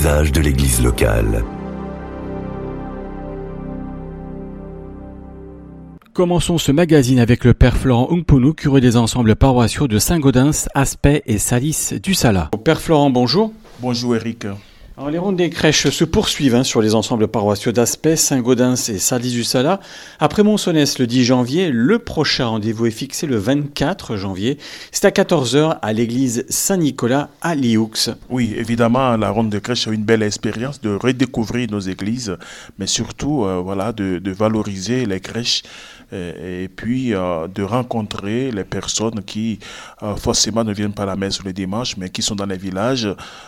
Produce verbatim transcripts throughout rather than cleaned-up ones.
visages de l'église locale. Commençons ce magazine avec le père Florent Ungpunu, curé des ensembles paroissiaux de Saint-Gaudens, Aspet et Salis du Sala. Père Florent, bonjour. Bonjour Eric. Alors, les rondes des crèches se poursuivent hein, sur les ensembles paroissiaux d'Aspet, Saint-Gaudens et Salis du Sala. Après Monsonnès le dix janvier, le prochain rendez-vous est fixé le vingt-quatre janvier. C'est à quatorze heures à l'église Saint-Nicolas à Lioux. Oui, évidemment, la ronde de crèche est une belle expérience de redécouvrir nos églises, mais surtout euh, voilà, de, de valoriser les crèches et, et puis euh, de rencontrer les personnes qui euh, forcément ne viennent pas à la messe le dimanche, mais qui sont dans les villages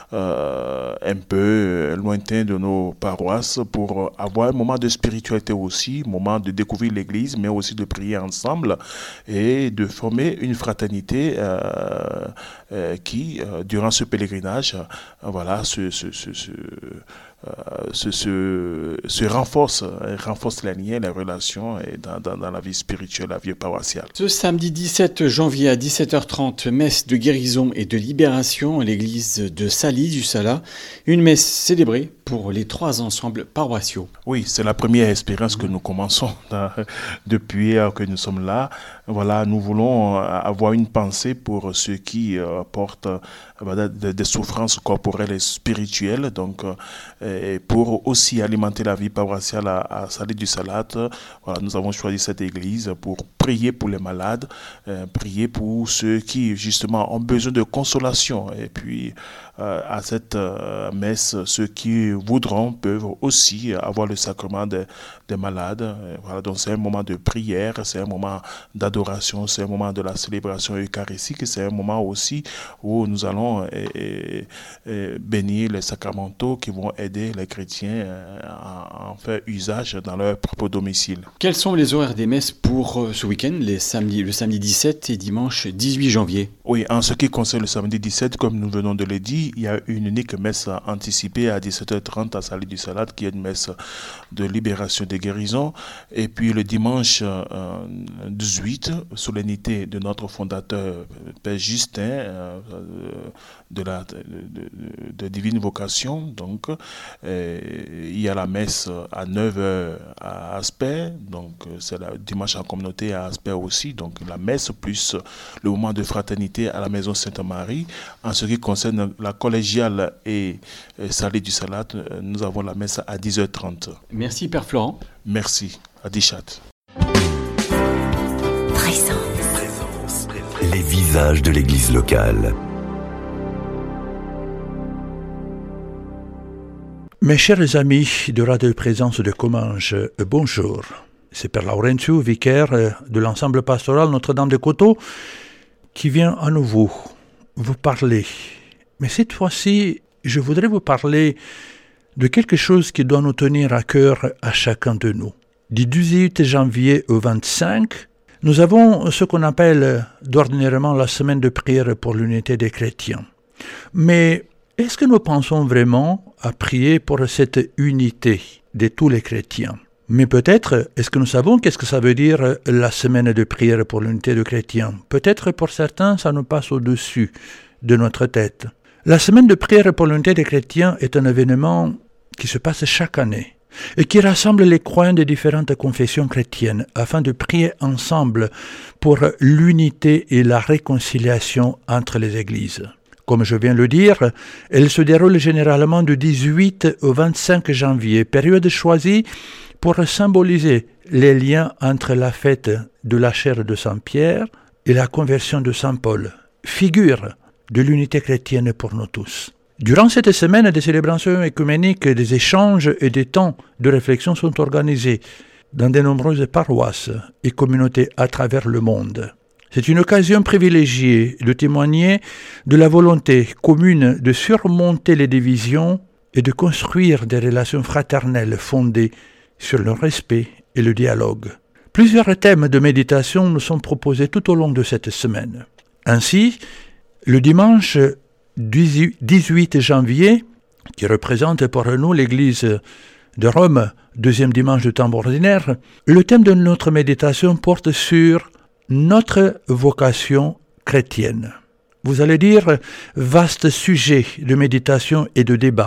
euh, un peu lointain de nos paroisses pour avoir un moment de spiritualité aussi, un moment de découvrir l'église, mais aussi de prier ensemble et de former une fraternité euh, euh, qui, euh, durant ce pèlerinage, euh, voilà, se, se, se, se, euh, se, se, se renforce, renforce les liens, les relations et dans, dans, dans la vie spirituelle, la vie paroissiale. Ce samedi dix-sept janvier à dix-sept heures trente, messe de guérison et de libération à l'église de Salis du Sala. Une messe célébrée pour les trois ensembles paroissiaux. Oui, c'est la première expérience que nous commençons dans, depuis que nous sommes là. Voilà, nous voulons avoir une pensée pour ceux qui euh, portent euh, des, des souffrances corporelles et spirituelles, donc euh, et pour aussi alimenter la vie paroissiale à, à Salis du Sala. Voilà, nous avons choisi cette église pour prier pour les malades, euh, prier pour ceux qui justement ont besoin de consolation. Et puis euh, à cette euh, messe, ceux qui voudront peuvent aussi avoir le sacrement des, des malades. Et voilà, donc c'est un moment de prière, c'est un moment d'adoration, c'est un moment de la célébration eucharistique, c'est un moment aussi où nous allons et, et, et bénir les sacramentaux qui vont aider les chrétiens à en faire usage dans leur propre domicile. Quels sont les horaires des messes pour ce week-end, les samedis, le samedi dix-sept et dimanche dix-huit janvier? Oui, en ce qui concerne le samedi dix-sept, comme nous venons de le dire, il y a une unique messe anticipée à dix-sept heures trente à Salis du Sala, qui est une messe de libération et de guérison. Et puis le dimanche euh, dix-huit, solennité de notre fondateur, Père Justin, euh, de la de, de, de divine vocation. Donc, euh, il y a la messe à neuf heures à Aspet, donc c'est le dimanche en communauté à Aspet aussi. Donc la messe plus le moment de fraternité à la maison Sainte-Marie. En ce qui concerne la collégiale et, et Salis du Sala, nous avons la messe à dix heures trente. Merci Père Florent. Merci. Adichat. Présence. Présence. Les visages de l'église locale. Mes chers amis de Radio Présence de Comminges, bonjour. C'est Père Laurentiu, vicaire de l'ensemble pastoral Notre-Dame de Coteau, qui vient à nouveau vous parler. Mais cette fois-ci, je voudrais vous parler de quelque chose qui doit nous tenir à cœur à chacun de nous. Du dix-huit janvier au vingt-cinq, nous avons ce qu'on appelle d'ordinairement la semaine de prière pour l'unité des chrétiens. Mais est-ce que nous pensons vraiment à prier pour cette unité de tous les chrétiens? Mais peut-être, est-ce que nous savons qu'est-ce que ça veut dire la semaine de prière pour l'unité des chrétiens? Peut-être pour certains, ça nous passe au-dessus de notre tête. La semaine de prière pour l'unité des chrétiens est un événement qui se passe chaque année et qui rassemble les croyants des différentes confessions chrétiennes afin de prier ensemble pour l'unité et la réconciliation entre les églises. Comme je viens de le dire, elle se déroule généralement du dix-huit au vingt-cinq janvier, période choisie pour symboliser les liens entre la fête de la chaire de Saint Pierre et la conversion de Saint Paul, figure de l'unité chrétienne pour nous tous. Durant cette semaine, des célébrations écuméniques, des échanges et des temps de réflexion sont organisés dans de nombreuses paroisses et communautés à travers le monde. C'est une occasion privilégiée de témoigner de la volonté commune de surmonter les divisions et de construire des relations fraternelles fondées sur le respect et le dialogue. Plusieurs thèmes de méditation nous sont proposés tout au long de cette semaine. Ainsi, le dimanche dix-huit janvier, qui représente pour nous l'Église de Rome, deuxième dimanche du temps ordinaire, le thème de notre méditation porte sur notre vocation chrétienne. Vous allez dire, vaste sujet de méditation et de débat.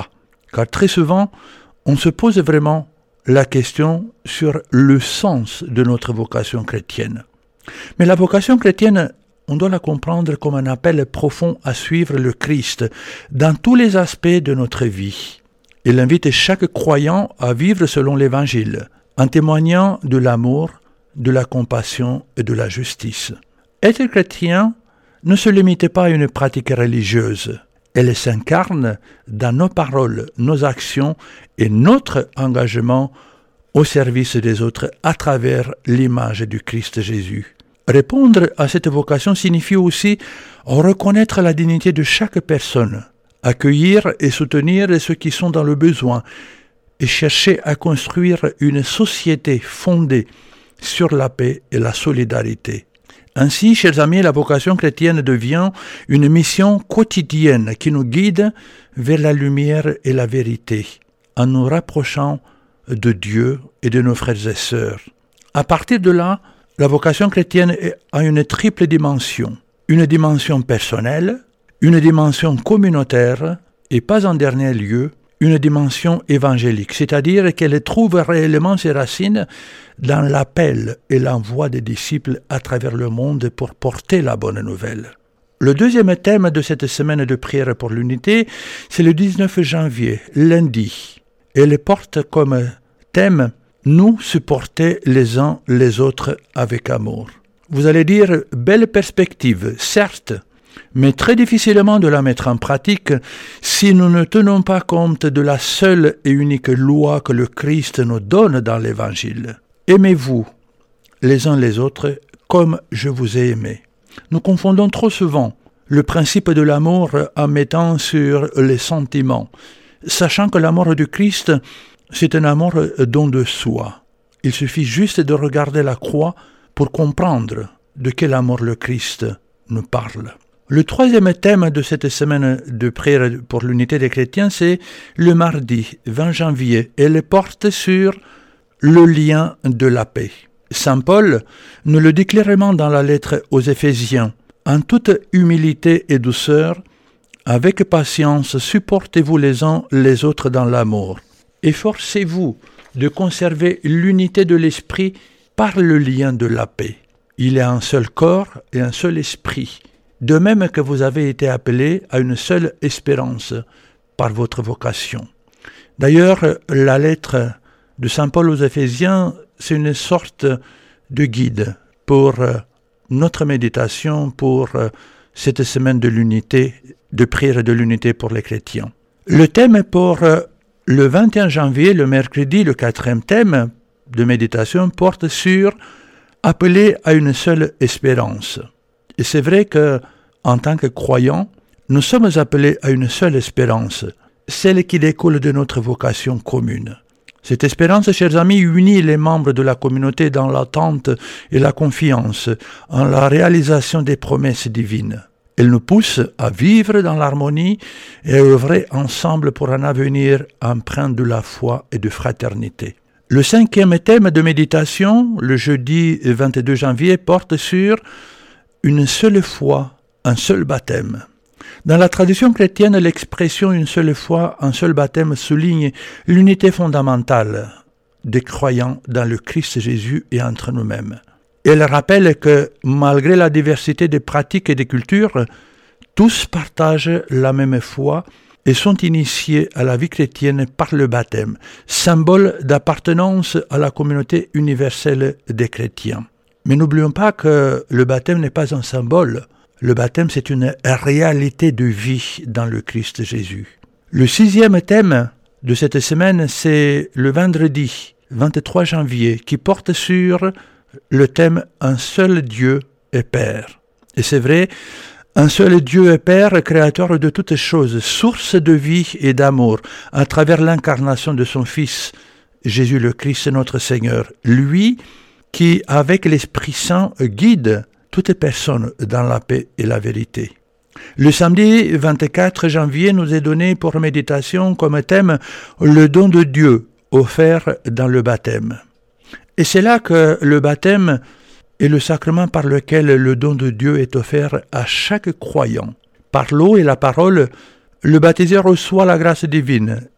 car très souvent, on se pose vraiment la question sur le sens de notre vocation chrétienne. Mais la vocation chrétienne, on doit la comprendre comme un appel profond à suivre le Christ dans tous les aspects de notre vie. Il invite chaque croyant à vivre selon l'Évangile, en témoignant de l'amour, de la compassion et de la justice. Être chrétien ne se limite pas à une pratique religieuse. Elle s'incarne dans nos paroles, nos actions et notre engagement au service des autres à travers l'image du Christ Jésus. Répondre à cette vocation signifie aussi reconnaître la dignité de chaque personne, accueillir et soutenir ceux qui sont dans le besoin et chercher à construire une société fondée sur la paix et la solidarité. Ainsi, chers amis, la vocation chrétienne devient une mission quotidienne qui nous guide vers la lumière et la vérité, en nous rapprochant de Dieu et de nos frères et sœurs. À partir de là, la vocation chrétienne a une triple dimension. Une dimension personnelle, une dimension communautaire et, pas en dernier lieu, une dimension évangélique, c'est-à-dire qu'elle trouve réellement ses racines dans l'appel et l'envoi des disciples à travers le monde pour porter la bonne nouvelle. Le deuxième thème de cette semaine de prière pour l'unité, c'est le dix-neuf janvier, lundi. Elle porte comme thème « Nous supporter les uns les autres avec amour ». Vous allez dire « belle perspective », certes, mais très difficilement de la mettre en pratique si nous ne tenons pas compte de la seule et unique loi que le Christ nous donne dans l'Évangile. Aimez-vous les uns les autres comme je vous ai aimé. Nous confondons trop souvent le principe de l'amour en mettant sur les sentiments, sachant que l'amour du Christ, c'est un amour don de soi. Il suffit juste de regarder la croix pour comprendre de quel amour le Christ nous parle. Le troisième thème de cette semaine de prière pour l'unité des chrétiens, c'est le mardi vingt janvier. Elle porte sur le lien de la paix. Saint Paul nous le dit clairement dans la lettre aux Éphésiens. En toute humilité et douceur, avec patience, supportez-vous les uns les autres dans l'amour. Efforcez-vous de conserver l'unité de l'esprit par le lien de la paix. Il y a un seul corps et un seul esprit. De même que vous avez été appelés à une seule espérance par votre vocation. D'ailleurs, la lettre de Saint Paul aux Éphésiens, c'est une sorte de guide pour notre méditation, pour cette semaine de l'unité, de prière de l'unité pour les chrétiens. Le thème pour le vingt et un janvier, le mercredi, le quatrième thème de méditation, porte sur « Appelé à une seule espérance ». Et c'est vrai que, en tant que croyants, nous sommes appelés à une seule espérance, celle qui découle de notre vocation commune. Cette espérance, chers amis, unit les membres de la communauté dans l'attente et la confiance en la réalisation des promesses divines. Elle nous pousse à vivre dans l'harmonie et à œuvrer ensemble pour un avenir empreint de la foi et de fraternité. Le cinquième thème de méditation, le jeudi vingt-deux janvier, porte sur une seule foi, un seul baptême. Dans la tradition chrétienne, l'expression « une seule foi, un seul baptême » souligne l'unité fondamentale des croyants dans le Christ Jésus et entre nous-mêmes. Elle rappelle que, malgré la diversité des pratiques et des cultures, tous partagent la même foi et sont initiés à la vie chrétienne par le baptême, symbole d'appartenance à la communauté universelle des chrétiens. Mais n'oublions pas que le baptême n'est pas un symbole. Le baptême, c'est une réalité de vie dans le Christ Jésus. Le sixième thème de cette semaine, c'est le vendredi vingt-trois janvier, qui porte sur le thème « Un seul Dieu et Père ». Et c'est vrai, un seul Dieu et Père, créateur de toutes choses, source de vie et d'amour, à travers l'incarnation de son Fils, Jésus le Christ, notre Seigneur. Lui qui, avec l'Esprit Saint, guide toute personne dans la paix et la vérité. Le samedi vingt-quatre janvier nous est donné pour méditation comme thème le don de Dieu offert dans le baptême. Et c'est là que le baptême est le sacrement par lequel le don de Dieu est offert à chaque croyant. Par l'eau et la parole, le baptisé reçoit la grâce divine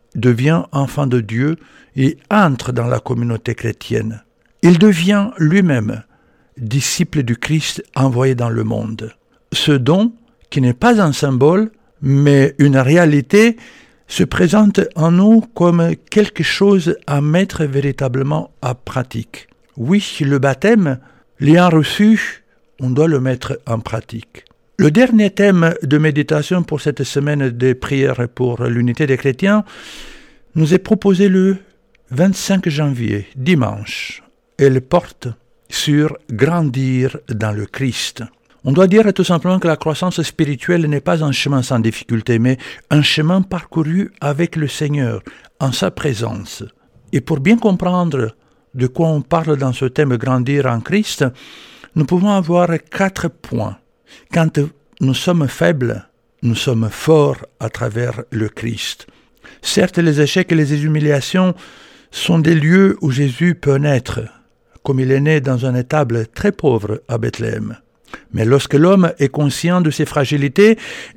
devient enfant de Dieu et entre dans la communauté chrétienne. Il devient lui-même disciple du Christ envoyé dans le monde. Ce don, qui n'est pas un symbole, mais une réalité, se présente en nous comme quelque chose à mettre véritablement en pratique. Oui, le baptême, l'ayant reçu, on doit le mettre en pratique. Le dernier thème de méditation pour cette semaine de prière pour l'unité des chrétiens nous est proposé le vingt-cinq janvier, dimanche. Elle porte sur grandir dans le Christ. On doit dire tout simplement que la croissance spirituelle n'est pas un chemin sans difficulté, mais un chemin parcouru avec le Seigneur, en sa présence. Et pour bien comprendre de quoi on parle dans ce thème grandir en Christ, nous pouvons avoir quatre points. Quand nous sommes faibles, nous sommes forts à travers le Christ. Certes, les échecs et les humiliations sont des lieux où Jésus peut naître, comme il est né dans un étable très pauvre à Bethléem. Mais lorsque l'homme est conscient de ses fragilités,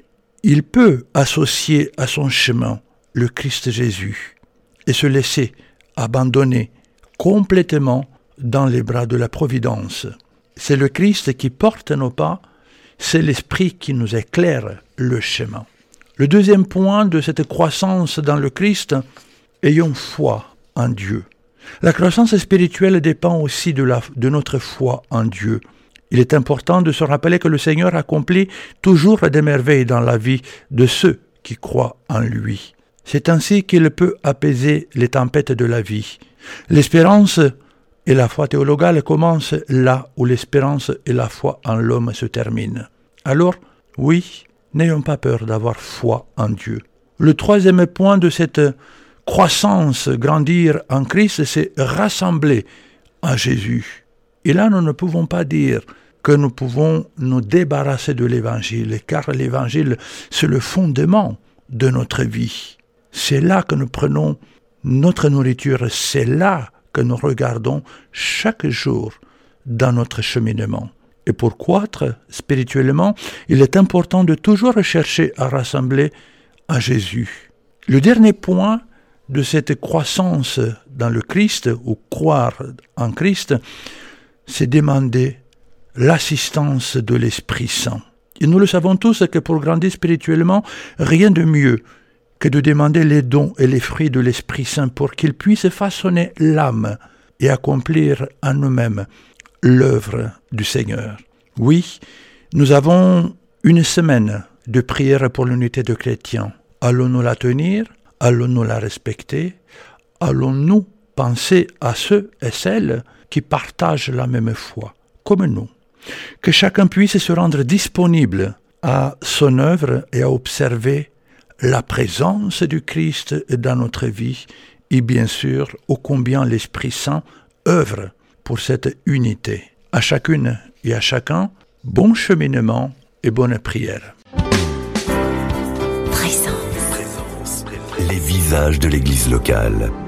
il peut associer à son chemin le Christ Jésus et se laisser abandonner complètement dans les bras de la Providence. C'est le Christ qui porte nos pas, c'est l'Esprit qui nous éclaire le chemin. Le deuxième point de cette croissance dans le Christ, ayons foi en Dieu. La croissance spirituelle dépend aussi de, la, de notre foi en Dieu. Il est important de se rappeler que le Seigneur accomplit toujours des merveilles dans la vie de ceux qui croient en lui. C'est ainsi qu'il peut apaiser les tempêtes de la vie. L'espérance et la foi théologale commencent là où l'espérance et la foi en l'homme se terminent. Alors, oui, n'ayons pas peur d'avoir foi en Dieu. Le troisième point de cette croissance, grandir en Christ, c'est rassembler à Jésus. Et là, nous ne pouvons pas dire que nous pouvons nous débarrasser de l'Évangile, car l'Évangile, c'est le fondement de notre vie. C'est là que nous prenons notre nourriture, c'est là que nous regardons chaque jour dans notre cheminement. Et pour croître spirituellement, il est important de toujours chercher à rassembler à Jésus. Le dernier point de cette croissance dans le Christ, ou croire en Christ, c'est demander l'assistance de l'Esprit Saint. Et nous le savons tous que pour grandir spirituellement, rien de mieux que de demander les dons et les fruits de l'Esprit Saint pour qu'il puisse façonner l'âme et accomplir en nous-mêmes l'œuvre du Seigneur. Oui, nous avons une semaine de prière pour l'unité de chrétiens. Allons-nous la tenir? Allons-nous la respecter? Allons-nous penser à ceux et celles qui partagent la même foi, comme nous? Que chacun puisse se rendre disponible à son œuvre et à observer la présence du Christ dans notre vie et bien sûr, ô combien l'Esprit Saint œuvre pour cette unité. À chacune et à chacun, bon cheminement et bonne prière. Présence. Les visages de l'Église locale.